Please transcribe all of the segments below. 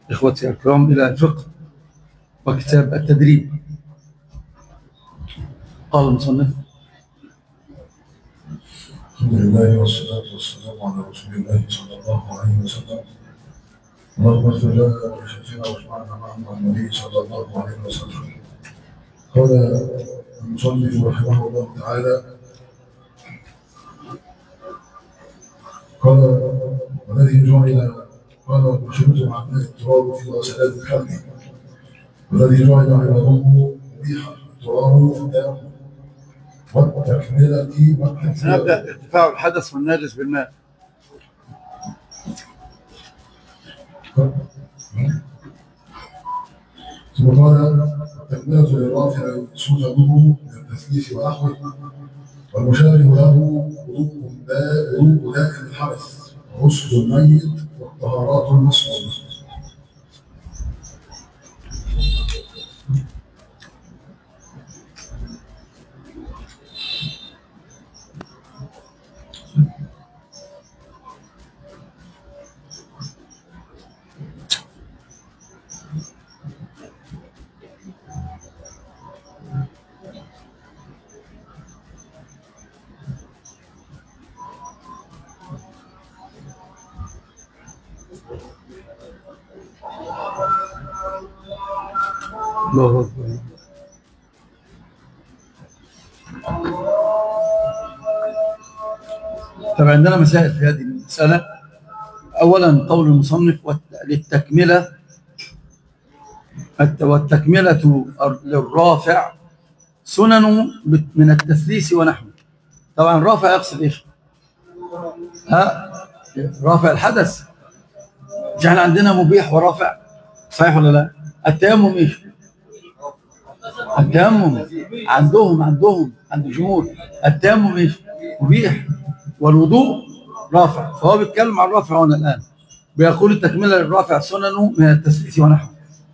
إخوتي الكرام إلى الفقه وكتاب التدريب. قال المصنف: الحمد لله والصلاة والسلام على رسول الله صلى الله عليه وسلم. اللهم اغفر لنا ولشيخنا واسمعنا مع النبي صلى الله عليه وسلم. قال المصنف رحمه الله تعالى: قال والذي جعل قال وشرط مع التراب في غسلات الحلق، والذي جعل عباده مبيحا التراب في الدم والتكملة. سنبدأ ارتفاع الحدث والنجس بالماء. ثم قال التكملة للرافع سننه من التثليث ونحوه، والمشابه له وضوء دائم الحدث وغسل الميت والطهارات المسلمة. الله أكبر. طبعا عندنا مسائل في هذه المسألة. أولا قول المصنف للتكملة، والتكملة للرافع سنن من التثليث ونحوه. طبعا الرافع يقصد ايش؟ رافع الحدث. مش احنا عندنا مبيح ورافع، صحيح ولا لا؟ التيمم ايش؟ التيمم عندهم عند الجمهور التيمم ايش؟ مبيح، والوضوء رافع. فهو بيتكلم عن الرافع هنا الان، بيقول التكمله للرافع سنن من التثليث ونحوه.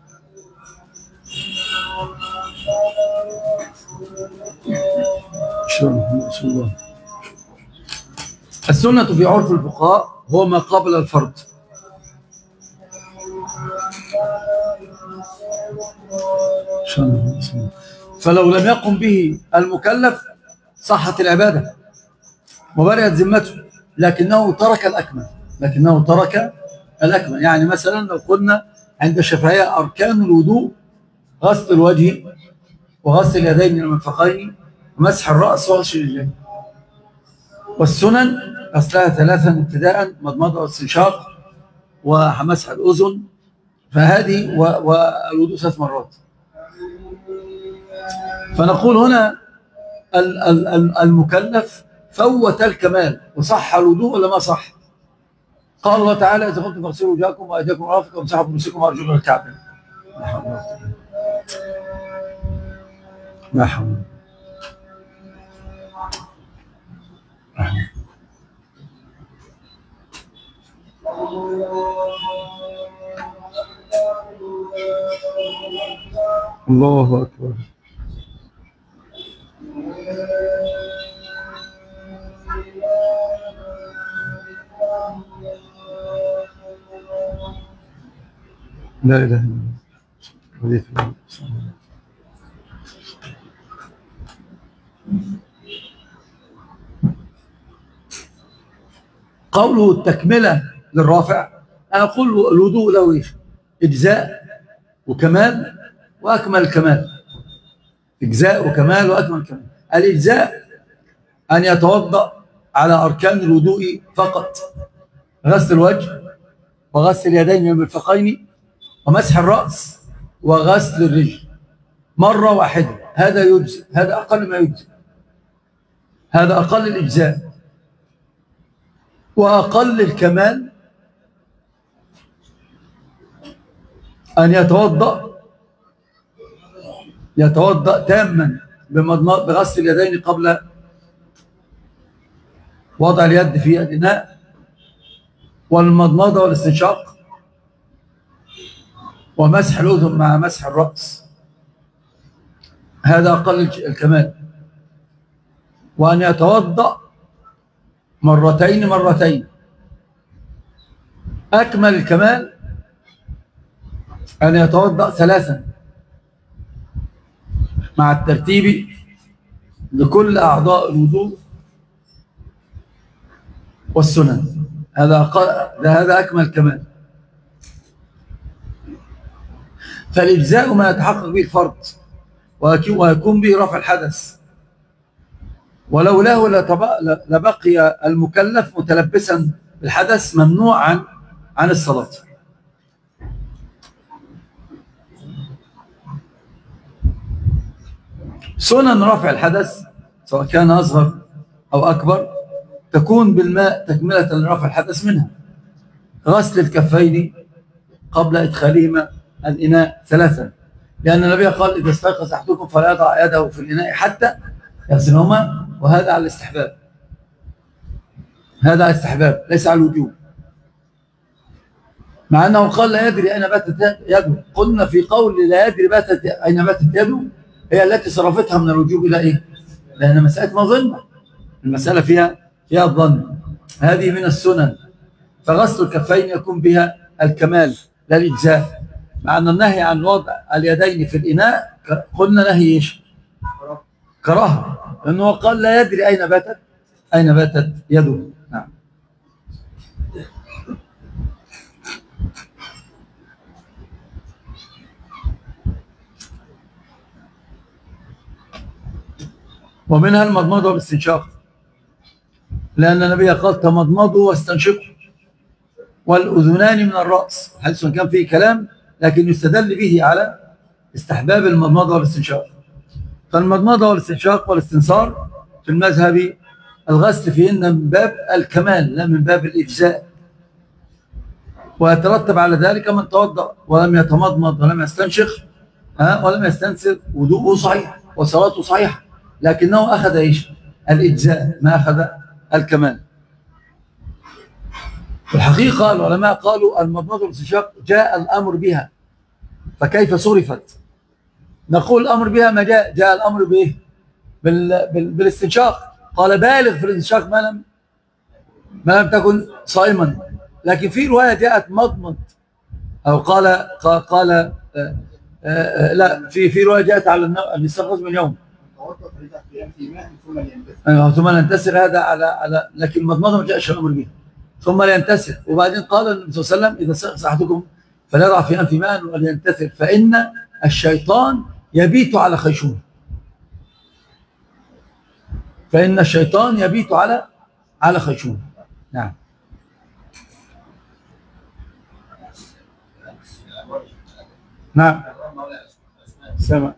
السنة في عرف الفقهاء هو ما قبل الفرض. فلو لم يقم به المكلف صحت العبادة وبرئت ذمته، لكنه ترك الأكمل. يعني مثلا لو قلنا عند الشافعية أركان الوضوء غسل الوجه وغسل اليدين من المرفقين ومسح الرأس وغسل الرجلين، والسنن غسلها ثلاثا ابتداء: مضمضة واستنشاق ومسح الأذن، فهذه والوضوء 3 مرات. فنقول هنا المكلف فوت الكمال وصح الوضوء ولا ما صح؟ قال الله تعالى: إذا كنتم فاغسلوا وجوهكم وأيديكم وأرجلكم وامسحوا برؤوسكم وأرجلكم إلى الكعبين. ما حول. الله أكبر. لا إله إلا الله. قوله التكملة للرافع، أنا أقول الوضوء له إيش؟ إجزاء وكمال وأكمل كمال. إجزاء وكمال وأكمل كمال. الإجزاء أن يتوضأ على أركان الوضوء فقط: غسل الوجه وغسل اليدين من المرفقين ومسح الرأس وغسل الرجل مرة واحدة. هذا يجزئ، هذا أقل ما يجزئ، هذا أقل الإجزاء. وأقل الكمال أن يتوضأ تاما بغسل اليدين قبل وضع اليد في الإناء، والمضمضة والاستنشاق، ومسح الأذن مع مسح الرأس. هذا أقل الكمال. وأن يتوضأ مرتين. أكمل الكمال أن يتوضأ ثلاثا مع الترتيب لكل أعضاء الوضوء والسنن. هذا أكمل كمال. فالإجزاء ما يتحقق به الفرض ويكون به رفع الحدث، ولولاه لبقي المكلف متلبسا بالحدث ممنوعا عن الصلاة. سنن رفع الحدث سواء كان أصغر أو أكبر تكون بالماء تكملة لرفع الحدث، منها غسل الكفين قبل إدخالهما الإناء ثلاثا، لأن النبي قال إذا استيقظ أحدكم فلا يضع يده في الإناء حتى يغسلهما، وهذا على الاستحباب، هذا على الاستحباب ليس على الوجوب، مع أنه قال لا يدري أين باتت يده. قلنا في قول لا يدري أين باتت يده هي التي صرفتها من الوجوب إلى إيه؟ لأن مسألة مظنة، المسألة فيها الظن. هذه من السنن، فغسل الكفين يكون بها الكمال لا الإجزاء، مع أن النهي عن وضع اليدين في الإناء قلنا نهي إيش؟ كراهة، لأنه قال لا يدري أين باتت يده. نعم. ومنها المضمضة والاستنشاق، لأن النبي قال تمضمضوا واستنشقوا، والأذنان من الرأس، حيث كان فيه كلام لكن يستدل به على استحباب المضمضة والاستنشاق. فالمضمضة والاستنشاق والاستنصار في المذهب الغسل فيهن من باب الكمال لا من باب الإجزاء، ويترتب على ذلك من توضأ ولم يتمضمض ولم يستنشق ولم يستنثر وضوءه صحيح وصلاته صحيحة، لكنه أخذ إيش؟ الإجزاء، ما أخذ الكمال. في الحقيقة العلماء قالوا المضمضة والاستنشاق جاء الأمر بها، فكيف صرفت؟ نقول الأمر بها ما جاء الأمر بإيه؟ بالاستنشاق، قال بالغ في الاستنشاق ما لم تكن صائما. لكن في رواية جاءت مضمض، أو قال لا، في رواية جاءت على أن يستيقظ من يوم ثم ينتسر، هذا على لكن المضمضة ما جاءش الأمر بها ثم ينتسر. وبعدين قال النبي صلى الله عليه وسلم إذا استيقظ أحدكم فليضع في أنف ماء ولينتثر فإن الشيطان يبيت على خيشومه، فإن الشيطان يبيت على خيشومه. نعم. نعم. سمع.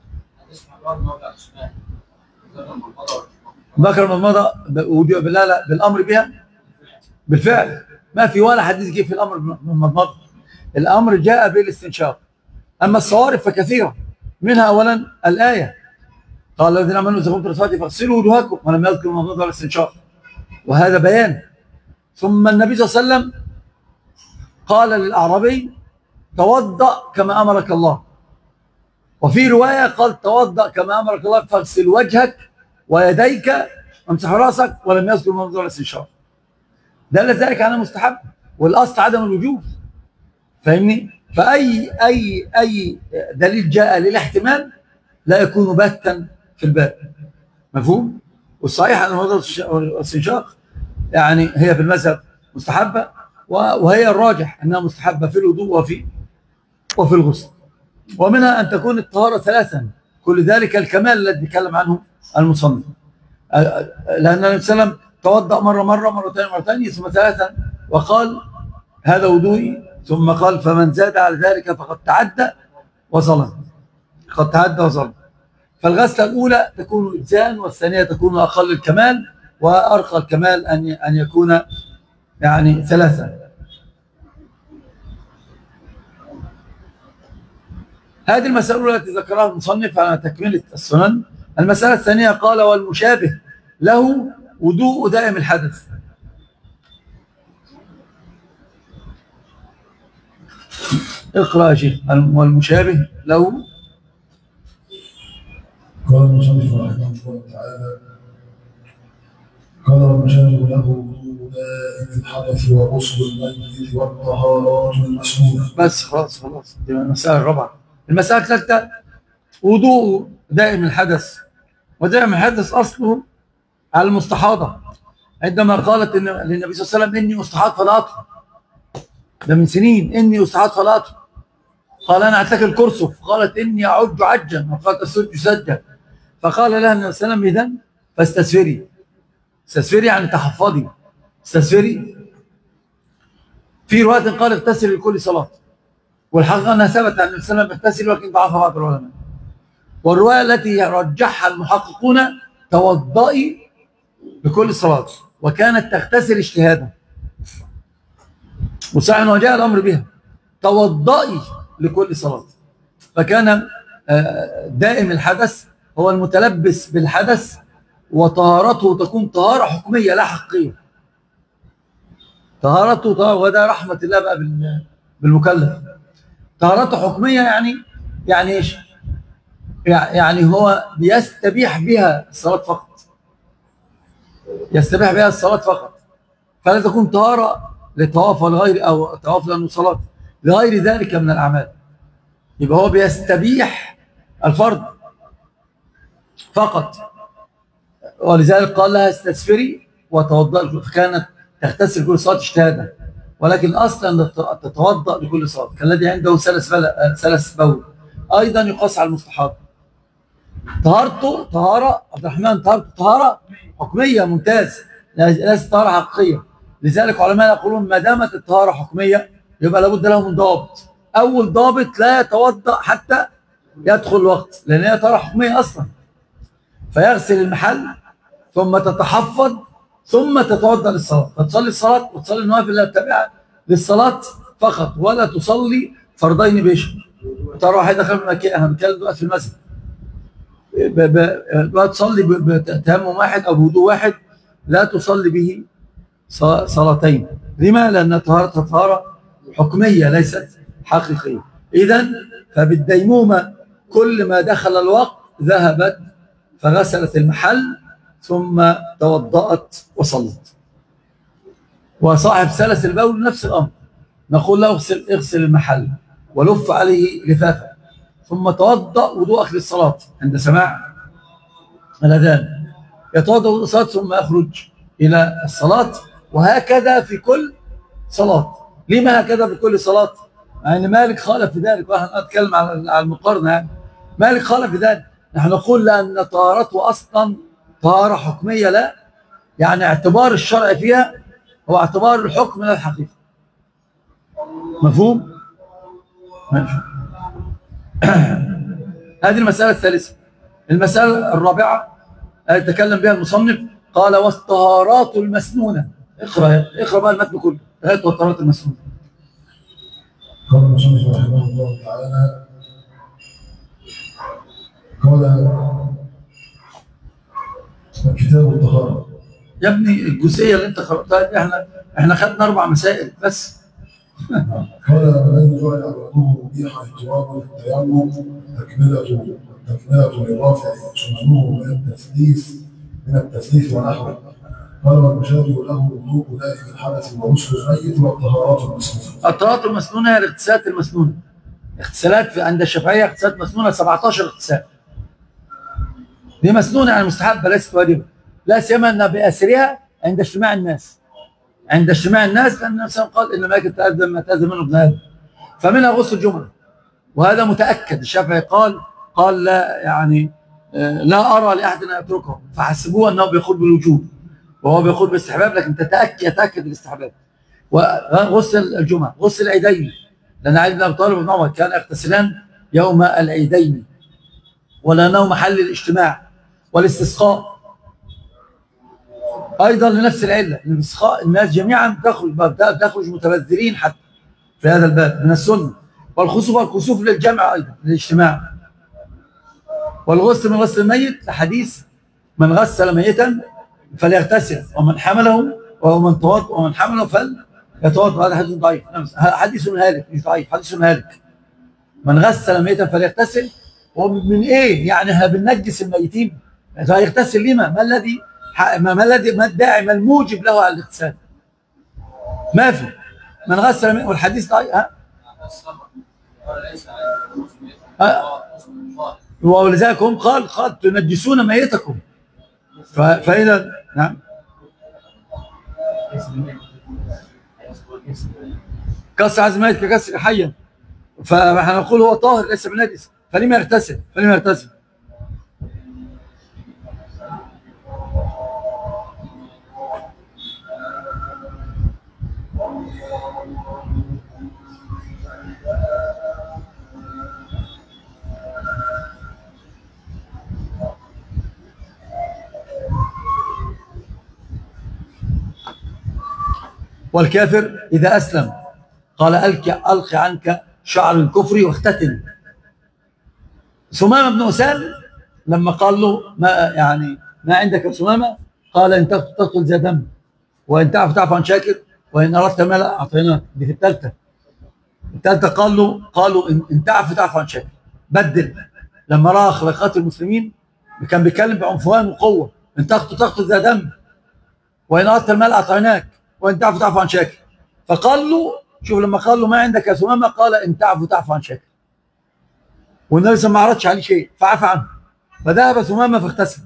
ذكر المضمضة لا بالأمر بها بالفعل، ما في ولا حديث جه في الأمر بالمضمضة، الأمر جاء بالاستنشاق. أما الصوارف فكثيرة، منها أولا الآية قال الذين آمنوا إذا قمتم إلى الصلاة فاغسلوا وجوهكم، ولم يذكر المضمضة ولا الاستنشاق، وهذا بيان. ثم النبي صلى الله عليه وسلم قال للأعرابي توضأ كما أمرك الله، وفي رواية قال توضأ كما أمرك الله فاغسل وجهك ويديك وامسح رأسك، ولم يذكر المضمضة ولا الاستنشاق. دل ذلك على مستحب، والأصل عدم الوجوب، فاهمني؟ فأي دليل جاء للاحتمال لا يكون باتا في الباب، مفهوم؟ والصحيح أن المضمضة والاستنشاق يعني هي في المذهب مستحبة، وهي الراجح أنها مستحبة في الوضوء وفي الغسل. ومنها أن تكون الطهارة ثلاثا، كل ذلك الكمال الذي تكلم عنه المصنف، لأن النبي صلى الله عليه وسلم توضأ مرة مرتين ثم ثلاثا، وقال هذا وضوئي، ثم قال فمن زاد على ذلك فقد تعدى وظلم، فالغسلة الأولى تكون إجزاء، والثانية تكون أقل الكمال، وأرقى الكمال أن يكون يعني ثلاثا. هذه المسألة التي ذكرها المصنف على تكملة السنن. المسألة الثانية قال والمشابه له وضوء دائم الحدث. اقرأ يا شيخ. والمشابه له، قال المصنف رحمه الله تعالى قال والمشابه له وضوء دائم الحدث وغسل الميت والطهارات المسنونة. بس خلاص دي المسألة الرابعة. المسألة الثالثة وضوء دائم الحدث. ودائم الحدث أصله على المستحاضة، عندما قالت للنبي صلى الله عليه وسلم إني أستحاض فلا أطهر، ده من سنين، إني أستحاض فلا أطهر، قال أنا أتكل كرسف، قالت إني أعج عجا، وقالت أسج سجا، فقال لها النبي صلى الله عليه وسلم إذن فاستسفري. استسفري يعني تحفظي، استسفري. في رواية قال اغتسل لكل صلاة، والحقيقة أنها ثبت عن النبي صلى الله عليه وسلم اغتسل، ولكن ضعفها بعض العلماء. والرواية التي رجحها المحققون توضئي لكل صلاة، وكانت تغتسل اجتهادا، وصحيح وجاء الأمر بها توضئي لكل صلاة. فكان دائم الحدث هو المتلبس بالحدث، وطهارته تكون طهارة حكمية لا حقيقية. طهارته طهارة، وده رحمة الله بقى بالمكلف. طهارته حكمية يعني ايش؟ يعني هو بيستبيح بها الصلاة فقط، يستبيح بها الصلاة فقط، فلا تكون طهارة للطواف والغير، أو طواف لأنه صلاة لغير ذلك من الأعمال. يبقى هو بيستبيح الفرض فقط، ولذلك قال لها استسفري وتوضأ، فكانت تغتسل كل صلاة اجتهادا، ولكن أصلا تتوضأ لكل صلاة. كالذي عنده سلس بول أيضا يقاس على المستحاض. طهارته طهارة عبد الرحمن، طهارته طهارة حكمية ممتاز، ليست طهارة حقيقية. لذلك علماء يقولون ما دامت الطهارة حكمية يبقى لابد له من ضابط. أول ضابط لا يتوضأ حتى يدخل الوقت، لأن هي طهارة حكمية أصلا. فيغسل المحل ثم تتحفظ ثم تتوضأ للصلاة، فتصلي الصلاة وتصلي النوافل التابعة للصلاة فقط، ولا تصلي فرضين بيش. ترى واحد دخل من مكة، أنا بتكلم دلوقتي في المسجد، تصلي بتيمم واحد أو بوضوء واحد، لا تصلي به صلاتين. لما؟ لأن طهارتها طهارة حكمية ليست حقيقية. إذن فبالديمومة كل ما دخل الوقت ذهبت فغسلت المحل ثم توضأت وصلت. وصاحب سلس البول نفس الأمر، نقول له اغسل المحل ولف عليه لفافا، ثم توضأ وضوءك للصلاة عند سماع الأذان، يتوضأ وضوء الصلاة ثم يخرج إلى الصلاة، وهكذا في كل صلاة. لما هكذا في كل صلاة؟ يعني مالك خالف في ذلك، ونحن نتكلم على المقارنة. يعني مالك خالف في ذلك، نحن نقول لأن طهارته أصلا طهارة حكمية، لا يعني اعتبار الشرع فيها هو اعتبار الحكم لا الحقيقة. مفهوم؟ ماشي. هذه المسألة الثالثة. المسألة الرابعة تكلم بها المصنف، قال والطهارات المسنونة. اقرأ بقى المتن كله لغاية والطهارات المسنونة. قال المصنف رحمه الله تعالى، قال كتاب الطهارة. يا ابني الجزئية اللي انت قرأتها دي احنا خدنا 4 مسائل بس. قال الذي جعل عباده مبيحا اضطرابا في التيمم تكملة للرافع سننه من التثليث ونحوه. قال والمشابه له وضوء دائم الحدث وغسل الميت والطهارات المسنونة. الطهارات المسنونة هي الاغتسالات المسنونة. اغتسالات عند الشافعية اغتسالات مسنونة 17 اغتسال. دي مسنونة يعني مستحبة ليست واجبة، لا سيما أنها بأسرها عند اجتماع الناس. عند اجتماع الناس، لأن النبي قال إن ما يتأذى ما تأذى منه ابن آدم، فمنها غسل الجمعة، وهذا متأكد. الشافعي قال لا يعني لا أرى لأحد أن يتركه، فحسبوه أنه بيقول بالوجوب وهو بيقول بالاستحباب، لكن يتأكد الاستحباب. وغسل الجمعة، غسل العيدين، لأن علي بن أبي طالب وابن عمر كان يغتسلان يوم العيدين، ولأنه محل الاجتماع والاستسقاء. أيضا لنفس العلة، الاستسقاء الناس جميعا تخرج متبذرين حتى في هذا الباب من السنة. والكسوف للجمع أيضا للاجتماع. والغسل من غسل الميت لحديث من غسل ميتا فليغتسل ومن حمله ومن حمله فليتوضا. هذا حديث ضعيف، حديث هالك مش ضعيف، حديث هالك. من غسل ميتا فليغتسل، ومن ايه يعني بننجس الميتين؟ فيغتسل لما؟ ما الداعي ما الموجب له على الاغتسال؟ ما في من غسل منه، والحديث ضعيف. ولذلك هم قال تنجسون ميتكم. فإذا نعم كسر عزم ميت ككسر حيا، فنقول هو طاهر ليس بنجس، فلما يغتسل؟ والكافر إذا أسلم قال ألق عنك شعر الكفر واختتن. ثمامة بن أسال لما قال له ما عندك سمامة؟ قال إن تقتل ذا دم، وإن تعف عن شاكر، وإن أردت مالا أعطيناك. دي في الثالثة قالوا إن تعف عن شاكر. بدل لما رأى أخلاقات المسلمين كان بيتكلم بعنفوان وقوة. إن تقتل ذا دم، وإن أردت المال أعطيناك، وإن تعف عن شاكر. فقال له شوف لما قال له ما عندك يا ثمامة؟ قال إن تعف عن شاكر. والنبي صلى الله عليه وسلم ما عرضش عليه شيء فعفى عنه، فذهب ثمامة فاغتسل.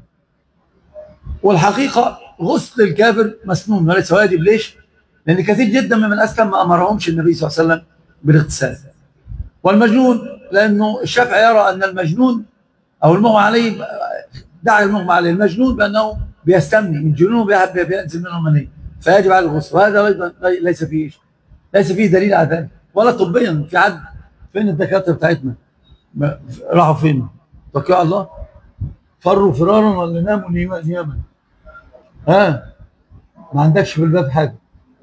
والحقيقة غسل الكافر مسنون وليس واجب. ليش؟ لأن كثير جدا ممن أسلم ما أمرهمش النبي صلى الله عليه وسلم بالاغتسال. والمجنون لأنه الشافعي يرى أن المجنون أو المغمى عليه، دعا المغمى عليه المجنون بأنه بيستمني من جنونه بينزل منه المني فيجب على الغسل، وهذا أيضا ليس فيه دليل على ذلك ولا طبيا. في حد فين الدكاترة بتاعتنا؟ راحوا فين؟ توكلوا على الله، فروا فرارا ولا ناموا نياما. ما عندكش في الباب حاجة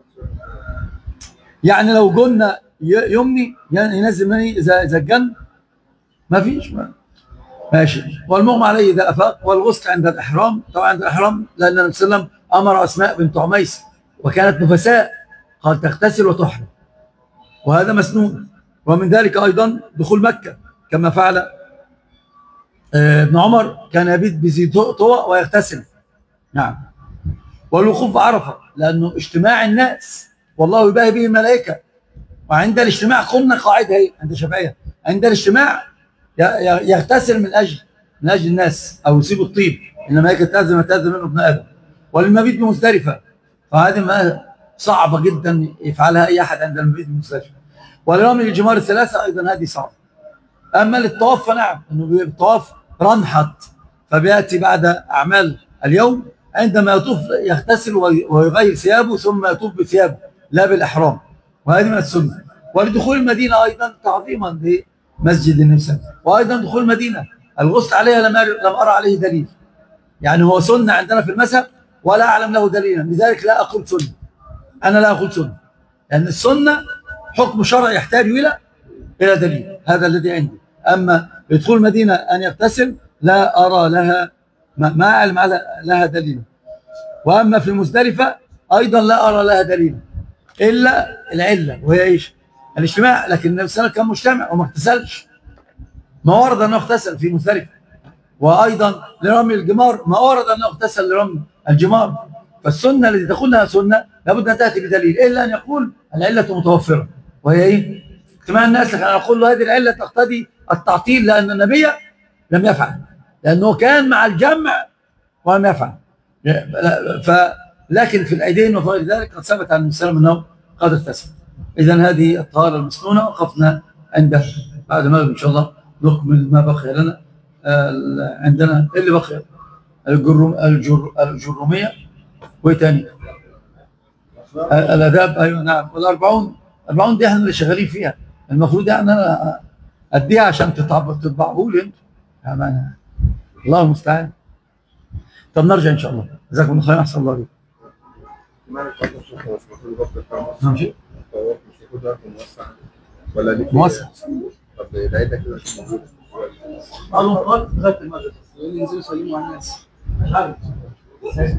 يعني؟ لو قلنا يمني ينزل مني إذا الجن ما فيش ماشي. والمغمى عليه إذا أفاق. والغسل عند الإحرام، طبعا عند الإحرام لأن النبي صلى الله عليه وسلم أمر أسماء بنت عميس وكانت نفساء قال تغتسل وتحرم، وهذا مسنون. ومن ذلك أيضا دخول مكة كما فعل ابن عمر، كان يبيت بذي طوى ويغتسل. نعم. والوقوف بعرفة لأنه اجتماع الناس والله يباهي به الملائكة، وعند الاجتماع قلنا قاعدة هي عند الشافعية، عند الاجتماع يغتسل من أجل الناس أو يسيب الطيب، إنما يتأذى ما تأذى منه ابن آدم. وللمبيت بمزدلفة، فهذه ما صعبة جدا يفعلها أي أحد عند المبيت بمزدلفة. ولرمي الجمار الثلاثة أيضا هذه صعبة. أما للطواف فنعم، أنه الطواف رنحت، فبيأتي بعد أعمال اليوم عندما يطوف يغتسل ويغير ثيابه ثم يطوف بثيابه لا بالإحرام، وهذه من السنة. ولدخول المدينة أيضا تعظيما لمسجد النبي صلى الله عليه وسلم. وأيضا دخول المدينة الغسل عليها لم أرى عليه دليل، يعني هو سنة عندنا في المذهب ولا أعلم له دليلا، لذلك لا أقول سنة. أنا لا أقول سنة لأن السنة حكم شرعي يحتاج إلى دليل، هذا الذي عندي. أما يدخل المدينة أن يغتسل لا أرى لها ما أعلم لها دليل. وأما في المزدلفة أيضا لا أرى لها دليل إلا العلة، وهي إيش؟ الاجتماع. لكن النبي صلى الله عليه وسلم كان مجتمع وما اغتسلش، ما ورد أنه اغتسل في مزدلفة. وأيضا لرمي الجمار ما ورد أنه اغتسل لرمي الجمار. فالسنة التي تقولها سنة لابد أن تأتي بدليل، إلا أن يقول العلة متوفرة، وهي إيه؟ اجتماع الناس. لكن أنا أقول له هذه العلة تقتضي التعطيل لأن النبي لم يفعل، لأنه كان مع الجمع ولم يفعل. لكن في العيدين وغير ذلك قد ثبت عن النبي صلى الله عليه وسلم أنه قد اغتسل. إذن هذه الطهارة المسنونة وقفنا عندها. بعد المغرب إن شاء الله نكمل ما بقي لنا. عندنا اللي بقي الجرمية وإيه تاني؟ الآداب. أيوة نعم. والأربعون دي احنا اللي شغالين فيها، المفروض يعني أنا أديها عشان تطبعوا لي أنتوا يعني. الله المستعان. طب نرجع إن شاء الله. جزاكم الله خير. أحسن الله عليكم. نمشي ولا موسع؟ طب العيدة كده مش موجودة. قالوا لغاية المغرب ينزلوا يسلموا على الناس. مش عارف.